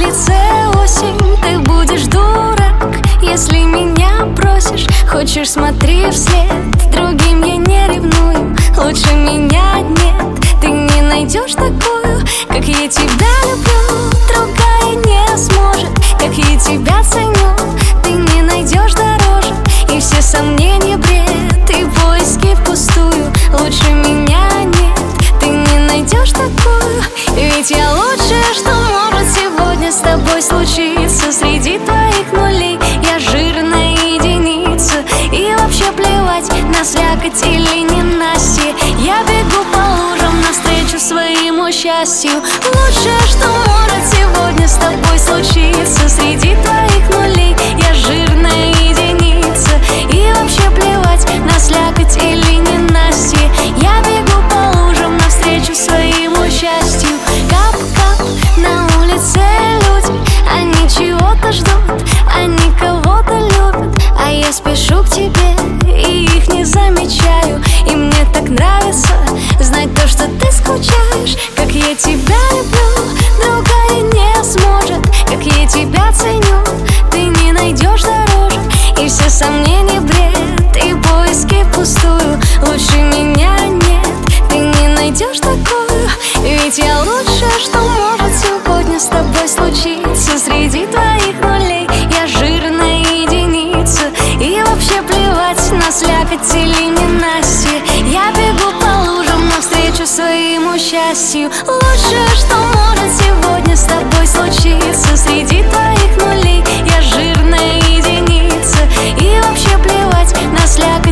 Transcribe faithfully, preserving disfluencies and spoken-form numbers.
улице осень, ты будешь дурак, если меня бросишь. Хочешь, смотри вслед, другим я не ревную. Лучше меня нет, ты не найдешь такую, как я тебя люблю. Другая не сможет, как я тебя ценю. Ты не найдешь дороже, и все сомнения бред, и поиски впустую. Лучше меня нет, ты не найдешь такую. Ведь я лучшее, что может сегодня с тобой случиться. Среди твоих нулей я жирная единица, и вообще плевать на слякоть или ненастье. Я бегу по лужам навстречу своему счастью. Лучшее, что может сегодня с тобой случиться. Среди твоих нулей я жирная единица, и вообще плевать на слякоть или ненастье. Я бегу по лужам навстречу своему счастью. Кап-кап, на улице люди, они чего-то ждут, они кого-то любят, а я спешу к тебе и их не замечаю. И мне так нравится знать то, что ты скучаешь, как я тебя люблю. Другая не сможет, как я тебя ценю. Ты не найдешь дороже, и все сомнения бред, и поиски впустую. Лучше меня нет, ты не найдешь такую. Ведь я лучшее, что может сегодня с тобой случиться. Среди твоих нулей я жирная единица, и вообще плевать на слякоть или ненастье. Я бегу по лужам навстречу своему счастью. Лучшее, что может сегодня с тобой случиться. Среди твоих нулей я жирная единица, и вообще плевать на слякоть